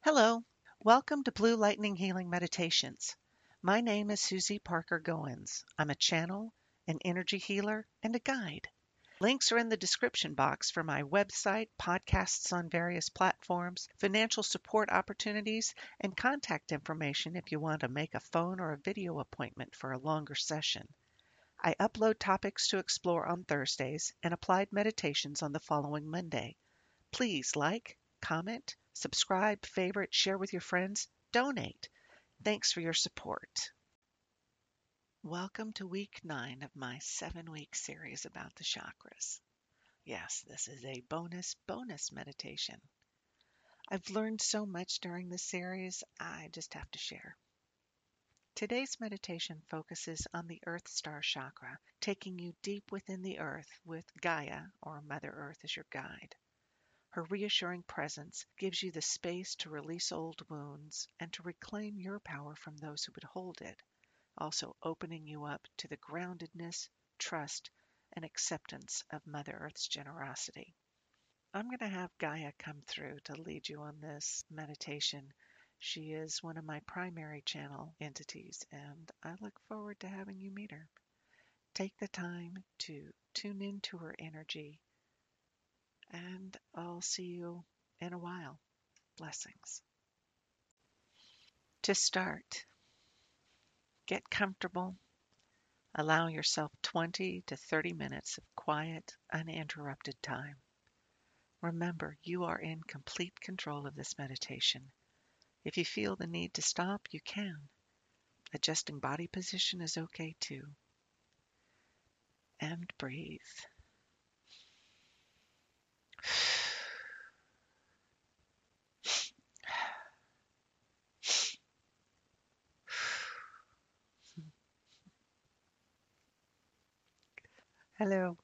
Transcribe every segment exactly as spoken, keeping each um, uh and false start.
Hello, welcome to Blue Lightning Healing Meditations. My name is Susie Parker Goins. I'm a channel, an energy healer, and a guide. Links are in the description box for my website, podcasts on various platforms, financial support opportunities, and contact information if you want to make a phone or a video appointment for a longer session. I upload topics to explore on Thursdays and applied meditations on the following Monday. Please like, comment, subscribe, favorite, share with your friends, donate. Thanks for your support. Welcome to week nine of my seven week series about the chakras. Yes, this is a bonus, bonus meditation. I've learned so much during this series, I just have to share. Today's meditation focuses on the Earth Star Chakra, taking you deep within the Earth with Gaia, or Mother Earth, as your guide. Her reassuring presence gives you the space to release old wounds and to reclaim your power from those who would hold it, also opening you up to the groundedness, trust, and acceptance of Mother Earth's generosity. I'm going to have Gaia come through to lead you on this meditation. She is one of my primary channel entities, and I look forward to having you meet her. Take the time to tune into her energy, and I'll see you in a while. Blessings. To start, get comfortable. Allow yourself twenty to thirty minutes of quiet, uninterrupted time. Remember, you are in complete control of this meditation. If you feel the need to stop, you can. Adjusting body position is okay too. And breathe. Hello,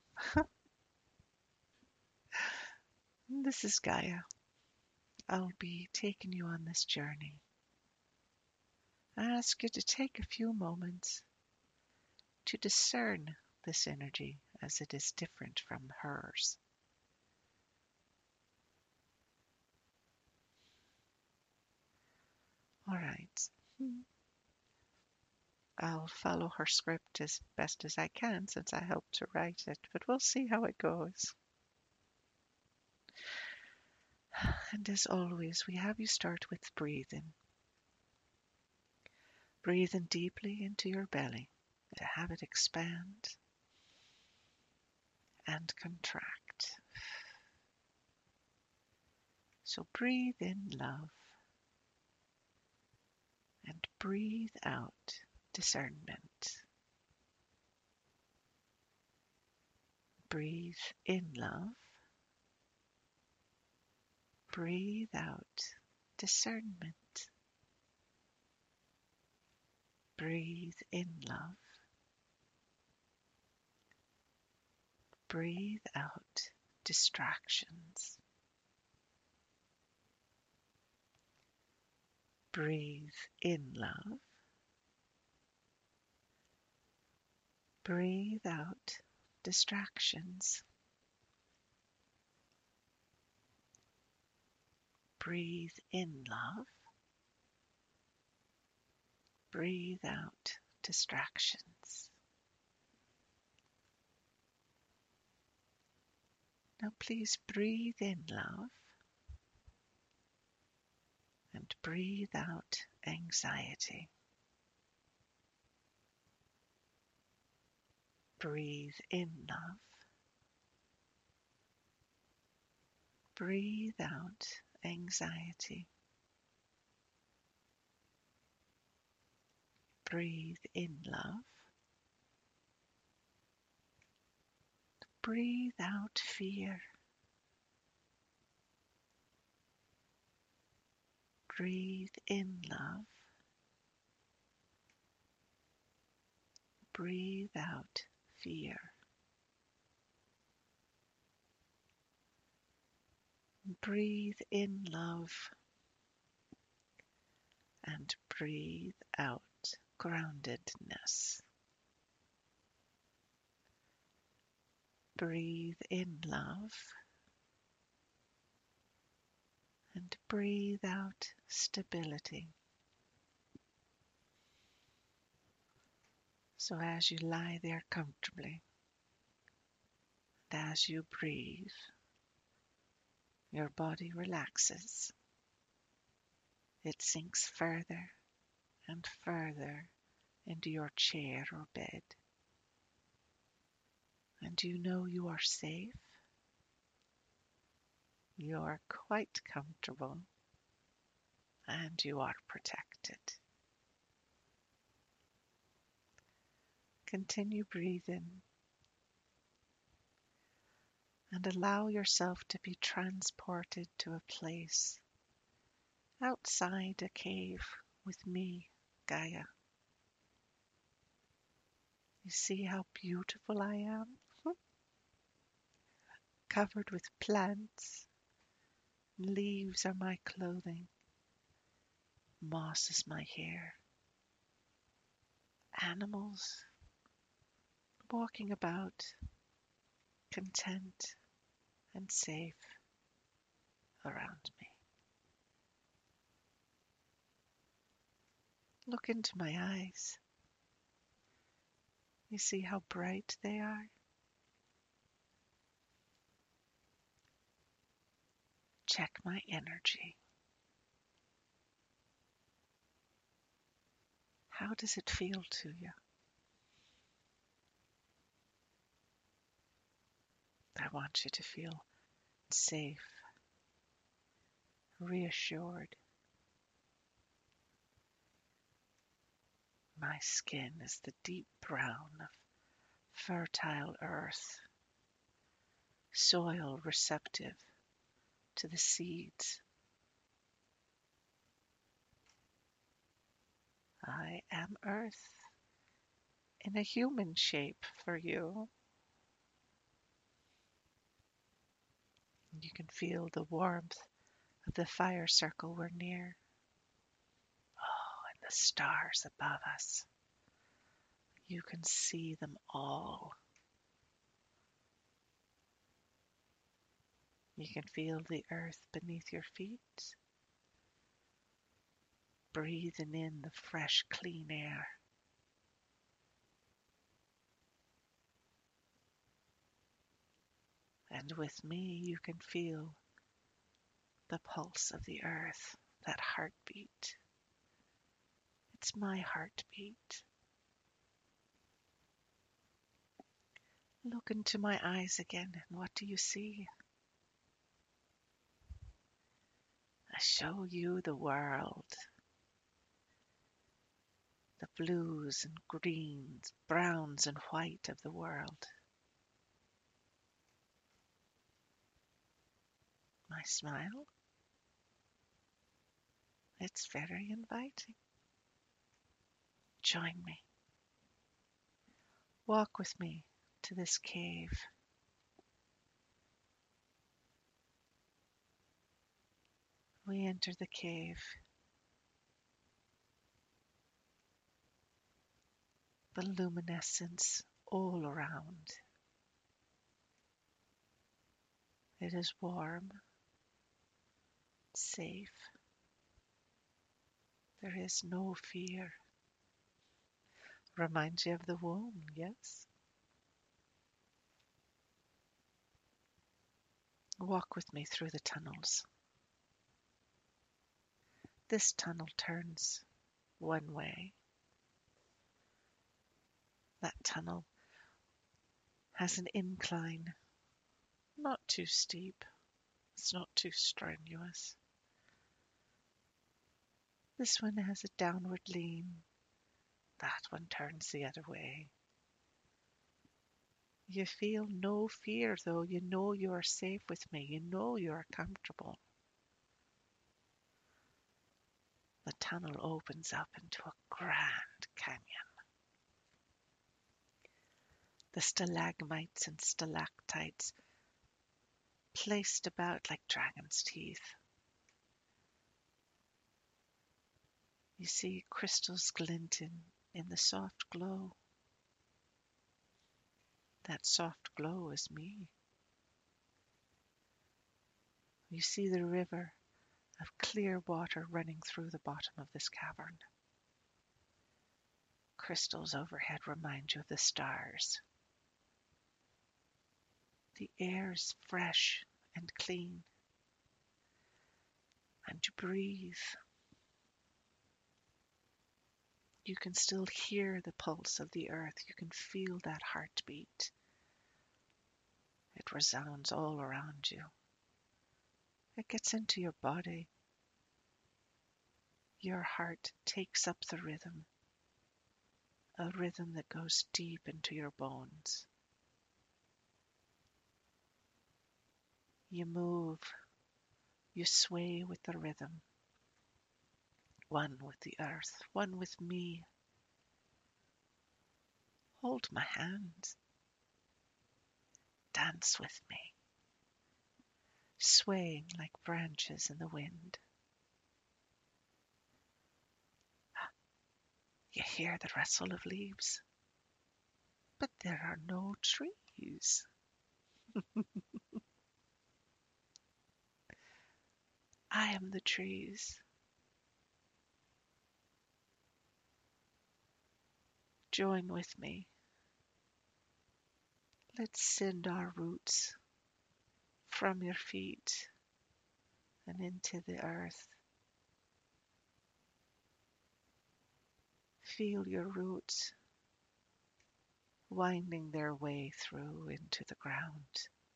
this is Gaia. I'll be taking you on this journey. I ask you to take a few moments to discern this energy as it is different from hers. All right. I'll follow her script as best as I can since I helped to write it, but we'll see how it goes. And as always, we have you start with breathing. Breathe in deeply into your belly to have it expand and contract. So breathe in love and breathe out discernment. Breathe in love. Breathe out discernment. Breathe in love. Breathe out distractions. Breathe in love. Breathe out distractions. Breathe in love. Breathe out distractions. Now please breathe in love and breathe out anxiety. Breathe in love. Breathe out anxiety. Breathe in love. Breathe out fear. Breathe in love. Breathe out fear. Breathe in love and breathe out groundedness. Breathe in love and breathe out stability. So as you lie there comfortably, and as you breathe, your body relaxes. It sinks further and further into your chair or bed. And you know you are safe. You are quite comfortable, and you are protected. Continue breathing and allow yourself to be transported to a place outside a cave with me, Gaia. You see how beautiful I am? Covered with plants. Leaves are my clothing. Moss is my hair. Animals walking about, content and safe around me. Look into my eyes. You see how bright they are? Check my energy. How does it feel to you? I want you to feel safe, reassured. My skin is the deep brown of fertile earth, soil receptive to the seeds. I am earth in a human shape for you. You can feel the warmth of the fire circle we're near. Oh, and the stars above us. You can see them all. You can feel the earth beneath your feet. Breathing in the fresh, clean air. And with me, you can feel the pulse of the earth, that heartbeat. It's my heartbeat. Look into my eyes again, and what do you see? I show you the world. The blues and greens, browns and white of the world. My smile? It's very inviting. Join me. Walk with me to this cave. We enter the cave. The luminescence all around. It is warm, safe. There is no fear. Reminds you of the womb, yes? Walk with me through the tunnels. This tunnel turns one way. That tunnel has an incline, not too steep. It's not too strenuous. This one has a downward lean. That one turns the other way. You feel no fear, though. You know you are safe with me. You know you are comfortable. The tunnel opens up into a grand canyon. The stalagmites and stalactites placed about like dragon's teeth. You see crystals glinting in the soft glow. That soft glow is me. You see the river of clear water running through the bottom of this cavern. Crystals overhead remind you of the stars. The air is fresh and clean, and you breathe. You can still hear the pulse of the earth. You can feel that heartbeat. It resounds all around you. It gets into your body. Your heart takes up the rhythm, a rhythm that goes deep into your bones. You move, you sway with the rhythm, one with the earth, one with me. Hold my hand, dance with me, swaying like branches in the wind. You hear the rustle of leaves, but there are no trees. I am the trees. Join with me. Let's send our roots from your feet and into the earth. Feel your roots winding their way through into the ground.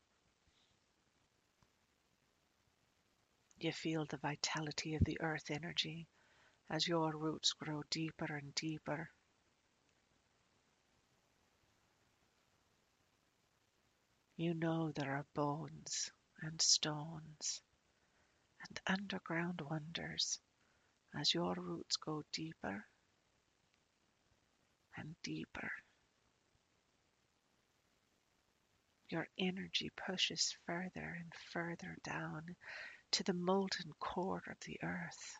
You feel the vitality of the earth energy as your roots grow deeper and deeper. You know there are bones and stones and underground wonders as your roots go deeper and deeper. Your energy pushes further and further down to the molten core of the earth.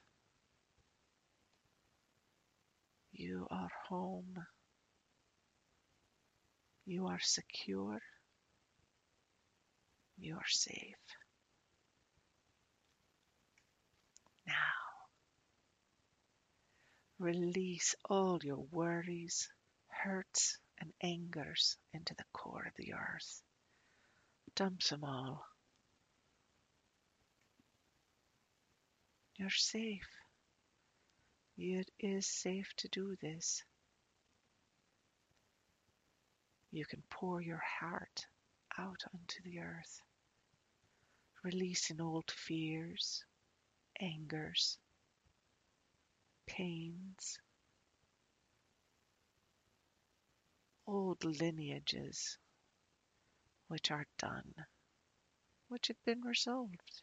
You are home. You are secure. You are safe. Now, release all your worries, hurts, and angers into the core of the earth. Dump them all. You're safe. It is safe to do this. You can pour your heart out onto the earth, releasing old fears, angers, pains, old lineages which are done, which have been resolved.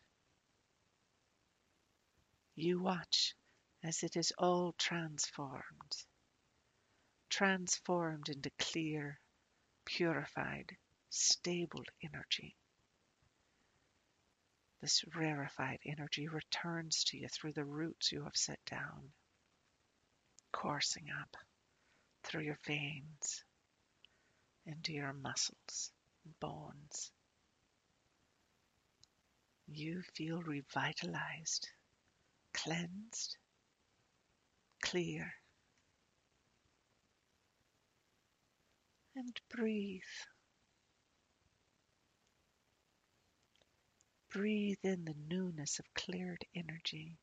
You watch as it is all transformed, transformed into clear, purified, stable energy. This rarefied energy returns to you through the roots you have set down, coursing up through your veins, into your muscles and bones. You feel revitalized, cleansed, clear. And breathe. Breathe in the newness of cleared energy.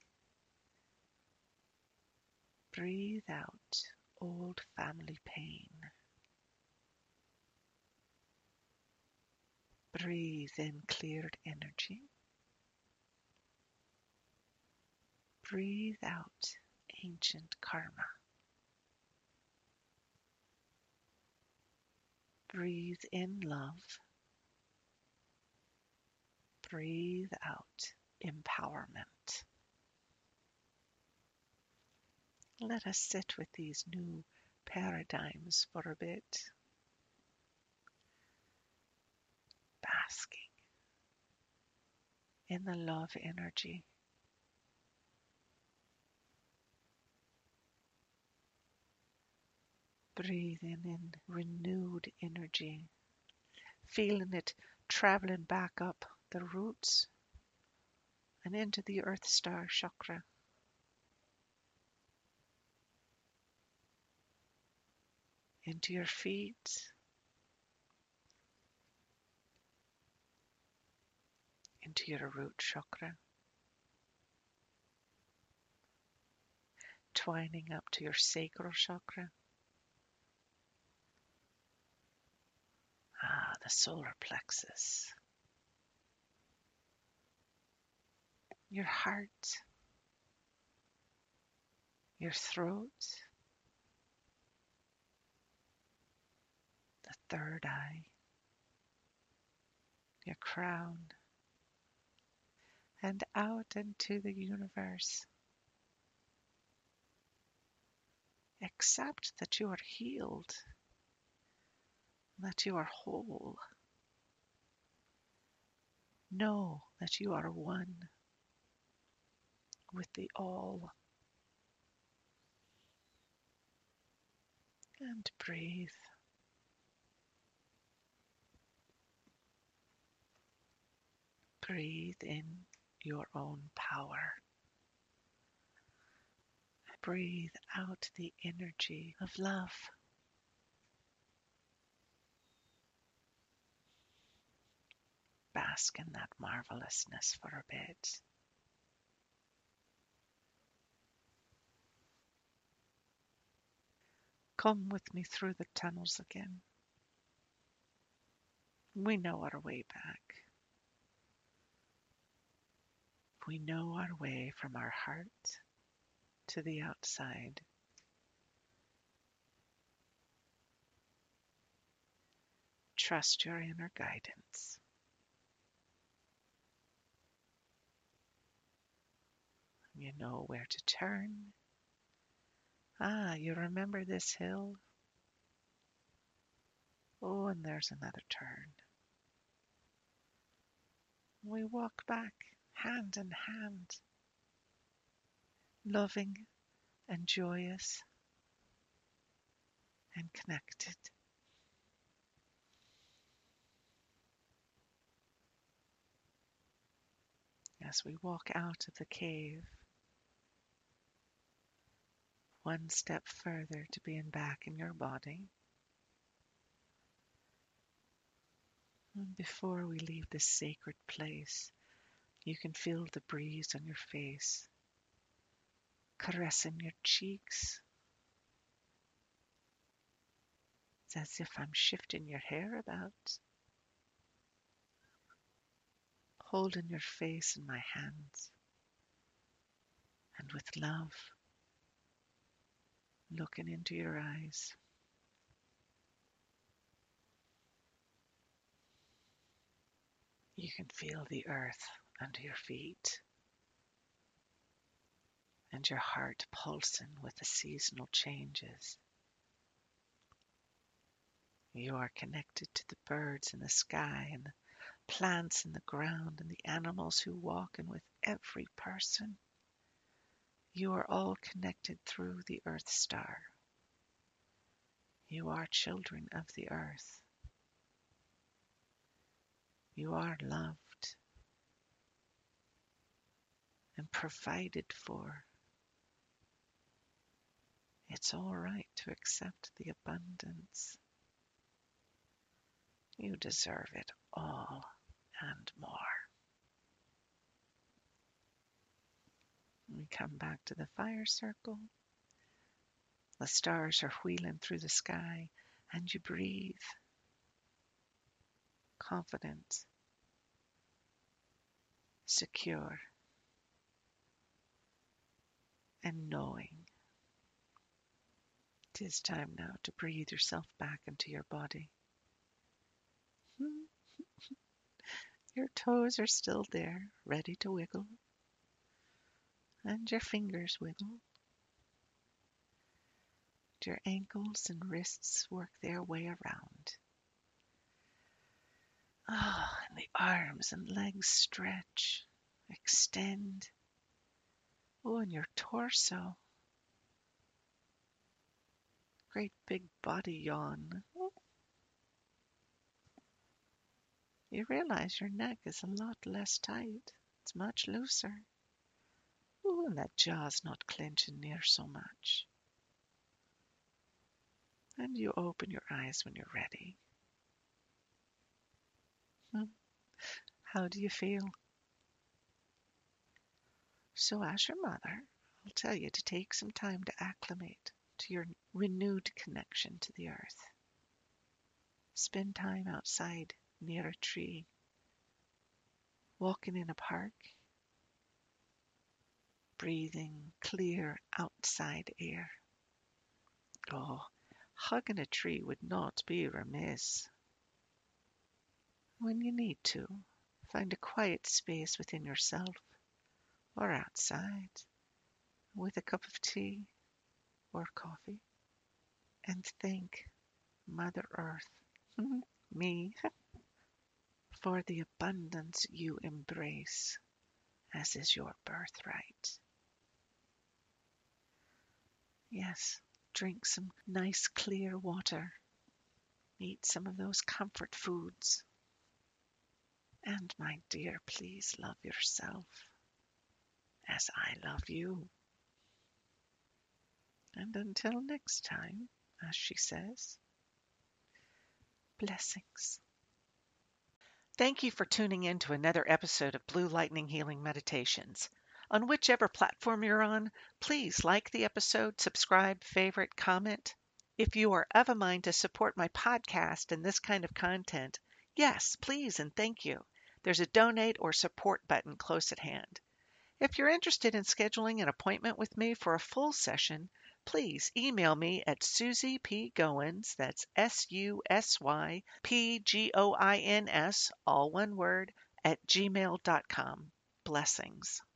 Breathe out old family pain. Breathe in cleared energy. Breathe out ancient karma. Breathe in love. Breathe out empowerment. Let us sit with these new paradigms for a bit, basking in the love energy. Breathing in renewed energy, feeling it traveling back up the roots and into the Earth Star chakra. Into your feet, into your root chakra, twining up to your sacral chakra. Ah, the solar plexus. Your heart, your throat, the third eye, your crown, and out into the universe. Accept that you are healed, that you are whole. Know that you are one with the all. And breathe. Breathe in your own power. Breathe out the energy of love. Bask in that marvelousness for a bit. Come with me through the tunnels again. We know our way back. We know our way from our heart to the outside. Trust your inner guidance. You know where to turn. Ah, you remember this hill? Oh, and there's another turn. We walk back hand in hand, loving and joyous and connected. As we walk out of the cave, one step further to being back in your body. And before we leave this sacred place, you can feel the breeze on your face, caressing your cheeks. It's as if I'm shifting your hair about, holding your face in my hands, and with love, looking into your eyes. You can feel the earth under your feet and your heart pulsing with the seasonal changes. You are connected to the birds in the sky and the plants in the ground and the animals who walk, and with every person. You are all connected through the Earth Star. You are children of the earth. You are loved and provided for. It's all right to accept the abundance. You deserve it all and more. We come back to the fire circle. The stars are wheeling through the sky, and you breathe, confident, secure, and knowing. It is time now to breathe yourself back into your body. Your toes are still there, ready to wiggle, and your fingers wiggle. Your ankles and wrists work their way around. Ah, oh, and the arms and legs stretch, extend. Oh, and your torso. Great big body yawn. You realize your neck is a lot less tight. It's much looser. Ooh, and that jaw's not clenching near so much. And you open your eyes when you're ready. Hmm. How do you feel? So as your mother, I'll tell you to take some time to acclimate to your renewed connection to the earth. Spend time outside near a tree, walking in a park, breathing clear outside air. Oh, hugging a tree would not be remiss. When you need to, find a quiet space within yourself or outside with a cup of tea or coffee and thank Mother Earth, me, for the abundance you embrace as is your birthright. Yes, drink some nice clear water, eat some of those comfort foods, and my dear, please love yourself as I love you. And until next time, as she says, blessings. Thank you for tuning in to another episode of Blue Lightning Healing Meditations. On whichever platform you're on, please like the episode, subscribe, favorite, comment. If you are of a mind to support my podcast and this kind of content, yes, please and thank you. There's a donate or support button close at hand. If you're interested in scheduling an appointment with me for a full session, please email me at Susie P. Goins, that's S U S Y P G O I N S, all one word, at gmail dot com. Blessings.